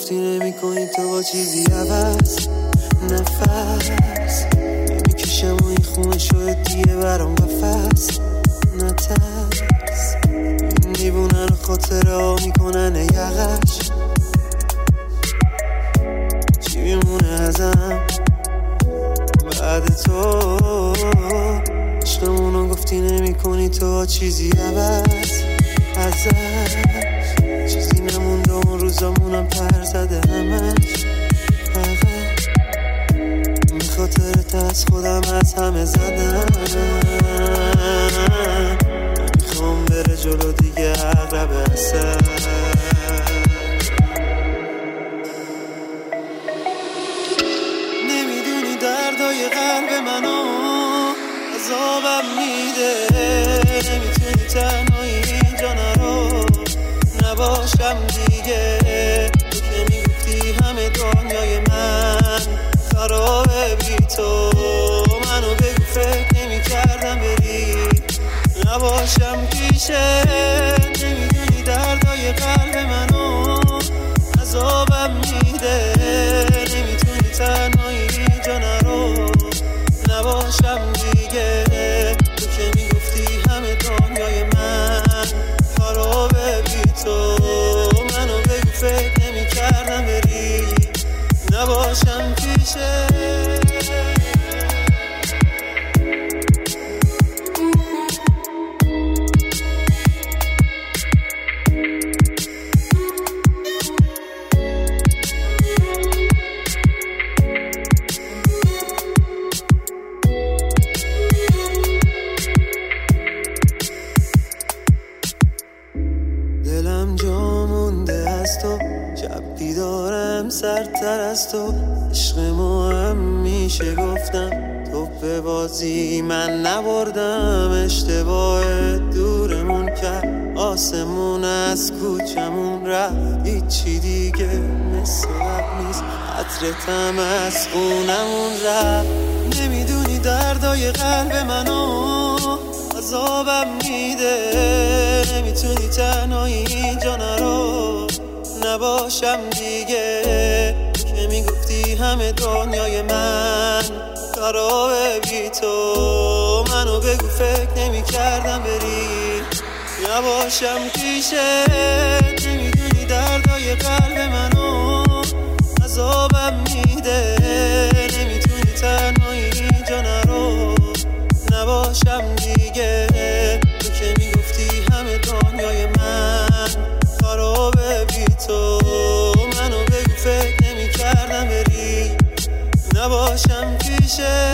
گفتی نمی کنی تو با چیزی عوض نفس نمیکشم و این خونه شد دیگه برام قفص نترس این دیوونن خاطره ها میکنن یقش چی میمونه ازم بعد تو عشقمونو گفتی نمی کنی تو چیزی عوض ازش چیزی نمونده اون روزامونم پر زده همش فقط این خاطرت از خودم از همه زدم نمیخوام بره جلو دیگه عقرب اصلا نمیدونی دردای قلب منو عذابم میده نمیتونی تنهایی اینجا نرو نباشم دیگه تو که میگفتی همه دنیای من خرابه بی تو منو بگو فکر نمیکردم بری نباشم پیشه نمیدونی دردای قلب منو عذابم میده نمیتونی تنهایی اینجا نرو نباشم دیگه تو که میگفتی همه دنیای من خرابه بی تو منو بگو فکر نمیکردم بری نباشم پیشه دلم جا مونده از تو شب بیدارم سرتر از تو عشق ما هم میشه گفتم تو به بازی من نبردم اشتباه دورمون کرد آسمون از کوچمون رفت هیچی دیگه مثل قبل نیست عطرتم از خونمون رفت نمیدونی دردای قلب منو عذابم میده نمیتونی تنهایی اینجا نرو نباشم دیگه که میگفتی همه دنیای من خرابه بی تو منو بگو فکر نمیکردم بری نباشم پیشه نمیدونی دردای قلب منو عذابم میده نمیتونی تنهایی اینجا نرو نباشم دیگه تو که میگفتی همه دنیای من خرابه بی تو منو بگو فکر نمیکردم بری نباشم پیشه